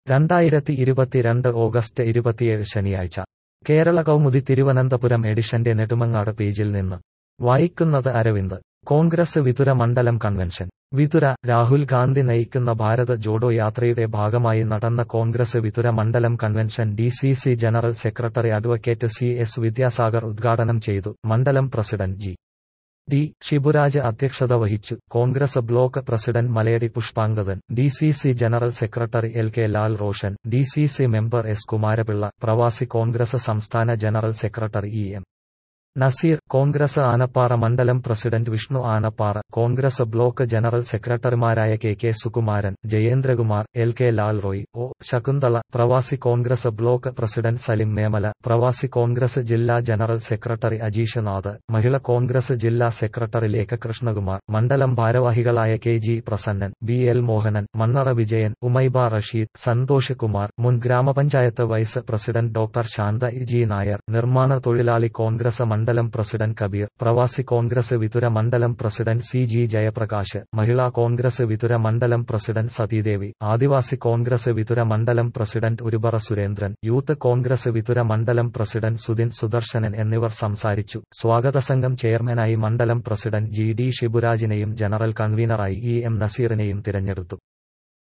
2022 August 27 ശനിയാഴ്ച കേരള കൗമുദി തിരുവനന്തപുരം എഡിഷന്റെ നെടുമങ്ങാട് പേജിൽ നിന്ന് വായിക്കുന്നത് അരവിന്ദ്. കോൺഗ്രസ് വിതുര മണ്ഡലം കൺവെൻഷൻ വിതുര. രാഹുൽ ഗാന്ധി നയിക്കുന്ന ഭാരത് ജോഡോ യാത്രയുടെ ഭാഗമായി നടന്ന കോൺഗ്രസ് വിതുര മണ്ഡലം convention DCC general secretary advocate CS Vidyasagar ഉദ്ഘാടനം ചെയ്തു. മണ്ഡലം പ്രസിഡന്റ് G. ഷിബുരാജ് അധ്യക്ഷത വഹിച്ചു. Congress block president Malayadi Pushpangadan, DCC general secretary LK Lal Roshan, DCC member S Kumarapillai, Pravasi Congress സംസ്ഥാന general secretary EM Naseer, Congress Anappara മണ്ഡലം president Vishnu Anappara, Congress block general സെക്രട്ടറിമാരായ KK Sukumaran, Jayendrakumar, LK Lal Roy, O. Shakunthala, Pravasi Congress block president Salim Memala, Pravasi Congress ജില്ലാ ജനറൽ സെക്രട്ടറി അജീഷ് നാഥ്, മഹിളാ കോൺഗ്രസ് ജില്ലാ സെക്രട്ടറി ലേഖ കൃഷ്ണകുമാർ, മണ്ഡലം ഭാരവാഹികളായ KG പ്രസന്നൻ, BL മോഹനൻ, മണ്ണറ വിജയൻ, ഉമൈബ റഷീദ്, സന്തോഷ് കുമാർ, മുൻ ഗ്രാമപഞ്ചായത്ത് vice president doctor Shantha G Nair, നിർമ്മാണ തൊഴിലാളി കോൺഗ്രസ് മണ്ഡലം പ്രസിഡന്റ് കബീർ, പ്രവാസി കോൺഗ്രസ് വിതുര മണ്ഡലം പ്രസിഡന്റ് CG ജയപ്രകാശ്, മഹിളാ കോൺഗ്രസ് വിതുര മണ്ഡലം പ്രസിഡന്റ് സതീദേവി, ആദിവാസി കോൺഗ്രസ് വിതുര മണ്ഡലം പ്രസിഡന്റ് ഉരുബറ സുരേന്ദ്രൻ, യൂത്ത് കോൺഗ്രസ് വിതുര മണ്ഡലം പ്രസിഡന്റ് സുദിൻ സുദർശനൻ എന്നിവർ സംസാരിച്ചു. സ്വാഗതസംഘം ചെയർമാനായി മണ്ഡലം പ്രസിഡന്റ് GD ഷിബുരാജിനെയും ജനറൽ കൺവീനറായി EM നസീറിനെയും തിരഞ്ഞെടുത്തു.